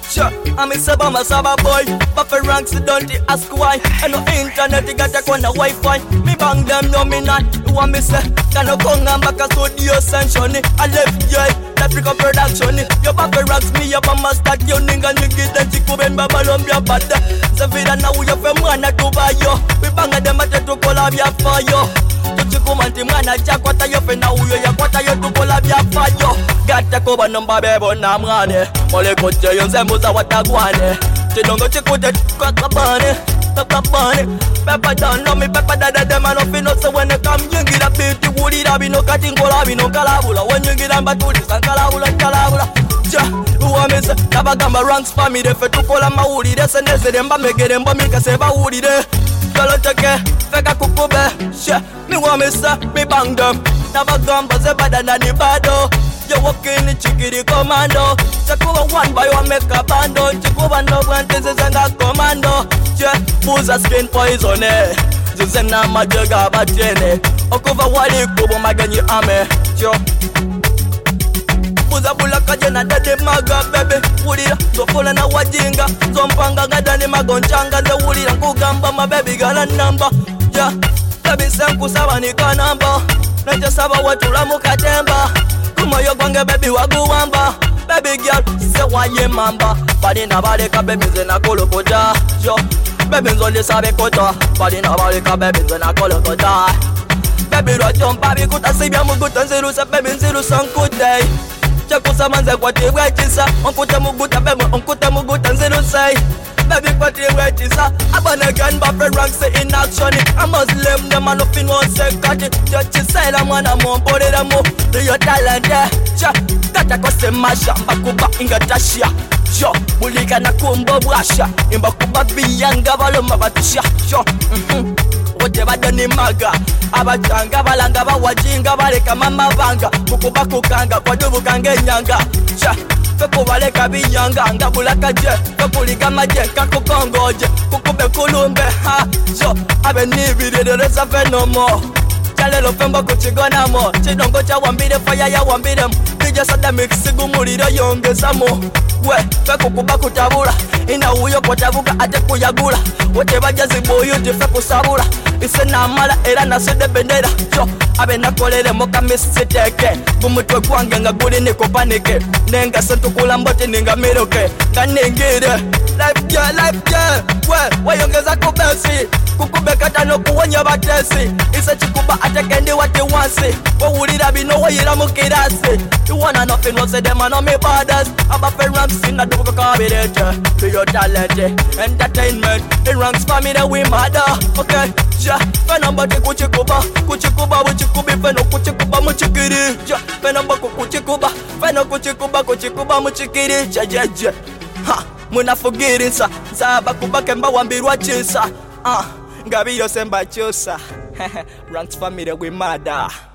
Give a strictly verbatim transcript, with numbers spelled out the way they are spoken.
Sure, I'm a Sabama Saba boy. Buffet ranks, don't they ask why? And no internet, you got a corner Wi-Fi. Me bang them, no me not. You want me say, can no come and back a studio sanction. I left you, Africa production. Your buffet ranks me up on my start. You nigga, you get the chico and Babylon, your bad. Savida now, you're from one to buy you. We bang at them at the collab, your fire. Tuchikumanti mwana chakwata yo fena uyo ya kwata yo tukola bya fayo gata koba nomba bebo na mwane mole koche yonze muza watagwane chidongo chikute kakabane kakabane pepa dono mi pepa dada de mano fino so when it come yingira biti wuri da bino katingola bino kalabula when yingira mbatuli sankalabula kalabula ja uwamesa kabagamba ranks for me de fe tukola mawuri de seneze de mba megere mba mikase ba wuri de Galotake, feka kukube, she, me want me sa, me bang them. Never gone, but they better than the bado. You walk in the chickity commando. Check over one by one, make a bando. Check over no one, this is a commando. She, who's a skin poison, eh? Just a nama jugga, but jenny. Okova wali kubo magani ame, yo. Uza bulaka jena dade maga bebe Wulira, zofola na wajinga Zompanga gadani magonchanga Ze wulira kugamba mabebi gala namba Ja, baby senku sawa nika namba Neje saba watula mukatemba Kumoyo gwange baby waguwamba Baby girl, se waye mamba Badi na baleka baby zena kolokota Yo, baby nzoli sabe kota Badi na baleka baby zena kolokota Baby rojompa bikuta sibya muguta nziru se baby nziru sankute Chakusa manze kwa tiwe chisa Onkuta muguta bebe onkuta muguta nziru say Baby kwa tiwe chisa Abana gan buffet ranks in action A Muslim them a nothing one second Just say mwana mwambole da mo Do your talent eh Cha Kata kose masha Mbakuba inga tashia Yo Bulika na kumbo brasha Imbakuba biyanga valo mabatusha Yo Mhm Wote badani maga Abachanga balanga bawajinga baleka mama banga Kukuba kukanga kwa dubu kange nyanga Cha Feko baleka binyanga Ngabulaka je Fekulika maje kakukongoje Kukube kulumbe ha Yo Abe nibide de resa fenomo Chalelo femba kuchigona mo Chidongo cha wambide faya ya wambide Dija sada mixigu muliro yongeza mo We Feko kuba kutabula Ina uyo kwa tabuka ate kuyagula Wote bajazi boyu tifeku sabula Ise na mala era na sede bendera Yo, abe na kolele moka misiteke Gumutwe kwange nga guli niko panike Nenga sentu kula mbote ninga miroke Kaningire Life yeah, life yeah We, wayongeza kubesi Kukubeka tano kuwanya batesi Ise chikuba atekendi wati wansi Wawulira bino wayira mukirasi You wanna nothing no say them no me borders Aba fe ranks in the dubuka kabirete Be your talent Entertainment In ranks for me that we mother Okay Ja, fena mbate kuchikuba Kuchikuba wuchikubi fena kuchikuba muchikiri Ja, fena mbako kuchikuba Fena kuchikuba kuchikuba muchikiri Ja, ja, ja Ha, muna fugiri sa Zaba kubake mba wambirwa chisa Ah, ngabi yose mba chosa Ranks family we mada